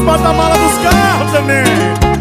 porta-mala dos carros também.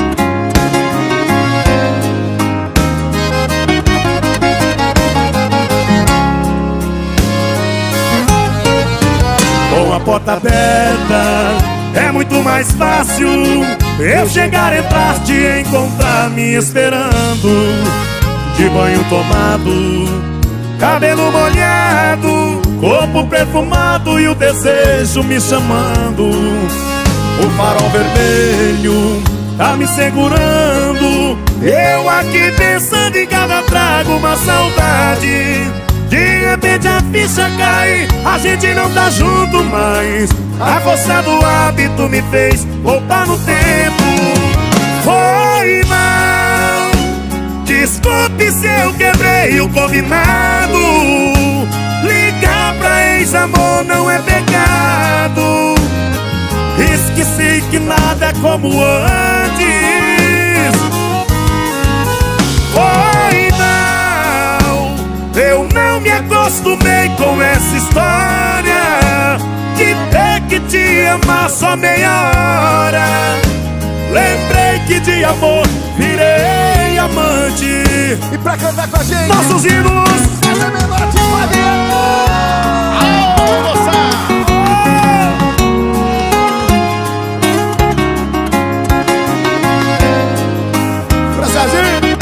Com a porta aberta é muito mais fácil eu chegar, entrar, te encontrar me esperando. De banho tomado, cabelo molhado, corpo perfumado e o desejo me chamando. O farol vermelho tá me segurando, eu aqui pensando em cada trago, uma saudade. De repente a ficha cai, a gente não tá junto mais. A força do hábito me fez voltar no tempo. Foi mal, desculpe se eu quebrei o combinado. Ligar pra ex-amor não é pecado. Esqueci que nada é como antes. Foi mal, eu não me acostumei com essa história de ter que te amar só meia hora. Lembrei que de amor virei amante. E pra cantar com a gente, nossos ídolos, essa é menor de Fabiano. Alô, moça! Pra Serginho.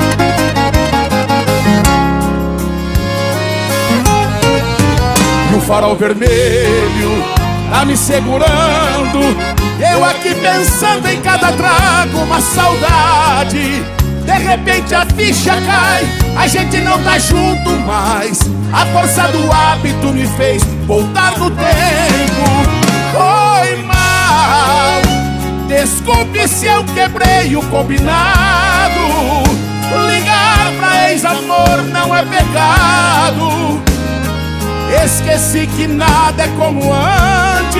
E o farol vermelho tá me segurando, eu aqui pensando em cada trago, uma saudade. De repente a ficha cai, a gente não tá junto mais. A força do hábito me fez voltar no tempo. Foi mal, desculpe se eu quebrei o combinado. Ligar pra ex-amor não é pecado. Esqueci que nada é como antes.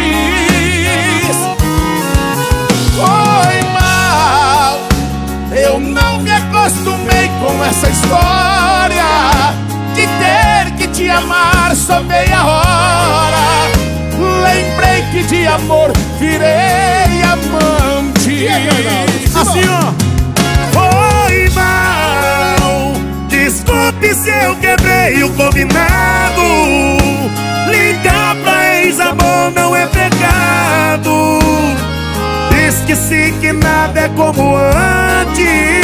Foi mal, eu não me acostumei com essa história de ter que te amar só meia hora. Lembrei que de amor virei amante. assim ó. Foi mal, desculpe se eu quebrei o combinado. Ligar pra ex-amor não é pecado. Esqueci que nada é como antes.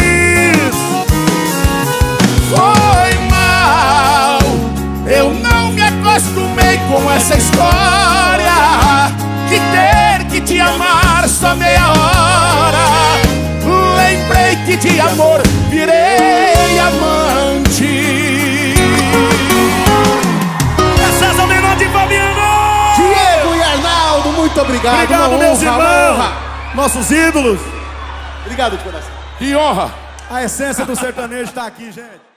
Foi mal, eu não me acostumei com essa história de ter que te amar só meia hora. Lembrei que de amor virei amante. Essas é o menor de Fabiano. Diego e Arnaldo, muito obrigado. Obrigado, meus irmãos, nossos ídolos. Obrigado de coração. Que honra. A essência do sertanejo tá aqui, gente.